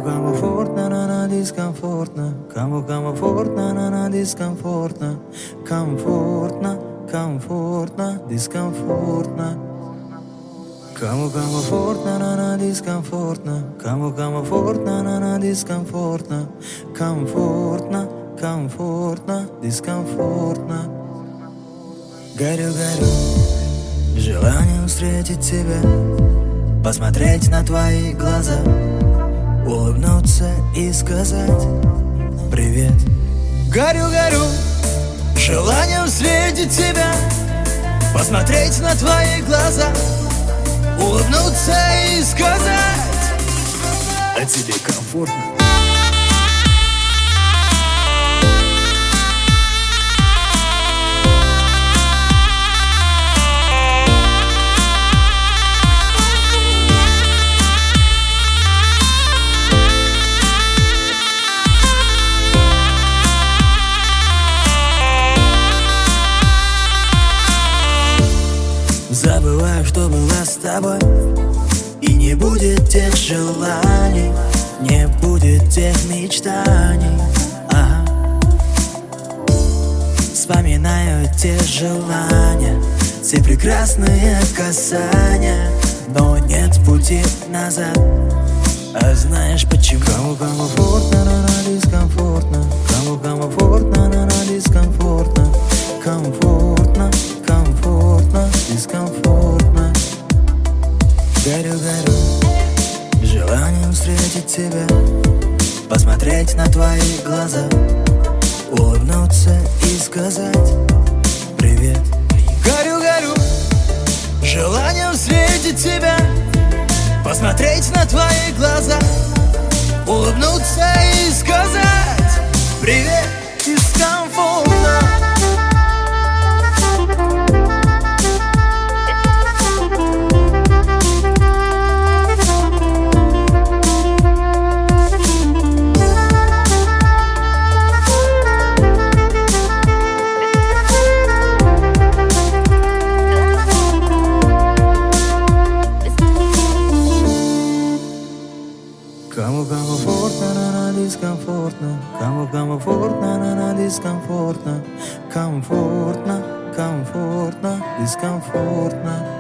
комфортно, на дискомфортно. Кому комфортно, на дискомфортно. Комфортно, комфортно, дискомфортно. Кому комфортно, на дискомфортно. Кому комфортно, на дискомфортно. Комфортно, комфортно, дискомфортно. Горю, горю желанием встретить тебя, посмотреть на твои глаза, улыбнуться и сказать привет. Горю, горю желанием встретить тебя, посмотреть на твои глаза, улыбнуться и сказать: а тебе комфортно? Забываю, что было с тобой, и не будет тех желаний, не будет тех мечтаний. Вспоминаю те желания, те прекрасные касания, но нет пути назад. А знаешь почему? Кому комфортно, на дискомфортно. Кому комфортно, на дискомфортно. Комфортно, комфортно, дискомфортно. Горю, горю желанием встретить тебя, посмотреть на твои глаза, улыбнуться и сказать привет. Горю, горю желанием встретить тебя, посмотреть на твои глаза, улыбнуться и сказать привет. Дискомфортно. Кому комфортно, на дискомфортно. Кому комфортно, на дискомфортно. Комфортно, комфортно, дискомфортно.